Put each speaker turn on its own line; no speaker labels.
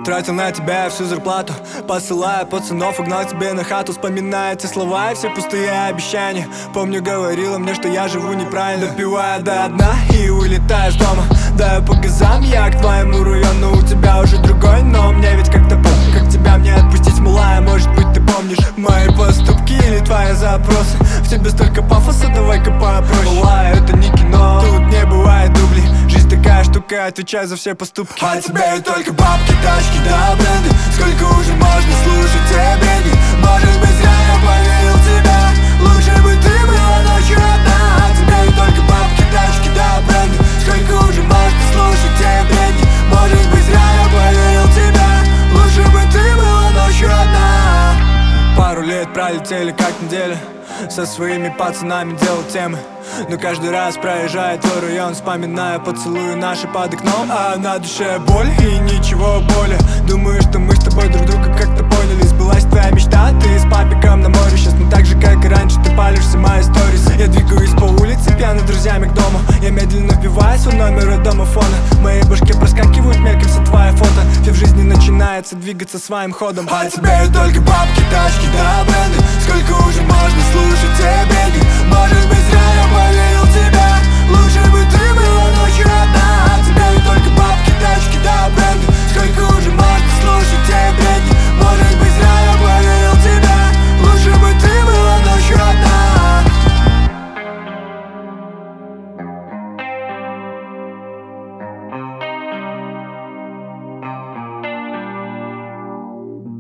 Тратил на тебя всю зарплату, посылая пацанов, угнал тебе на хату. Вспоминая эти слова и все пустые обещания. Помню, говорила мне, что я живу неправильно. Допиваю до дна и улетаю с дома. Даю по газам я к твоему району. У тебя уже другой, но мне ведь как-то помню, как тебя мне отпустить, малая. Может быть, ты помнишь мои поступки или твои запросы. В тебе столько пафоса, давай-ка попроще. Малая, это не кино, тут не бывает дублей. Жизнь такая штука, отвечай за все поступки. А тебе только бабки, тачки, да бренды. Сколько уже можно слушать те бреди? Может быть, зря я поверил в тебя. Лучше бы ты была ночью одна. А тебе только бабки, тачки, да бренды. Сколько уже можно слушать те бреди? Может быть, зря я поверил в тебя. Лучше бы ты была ночью одна. Пару лет пролетели как неделя. Со своими пацанами делал темы. Но каждый раз проезжая твой район, вспоминая поцелуи наши под окном. А на душе боль и ничего более. Думаю, что мы с тобой друг друга как-то поняли. Сбылась твоя мечта, ты с папиком на море. Сейчас не так же, как и раньше, ты палишься мои сторис. Я двигаюсь по улице, пьяный друзьями к дому. Я медленно вбиваю свой номер от домофона. В моей башке проскакивают мельком все твои фото. Все в жизни начинается двигаться своим ходом. А тебе только бабки, тачки, да бренды. Сколько уже можно слушать тебе?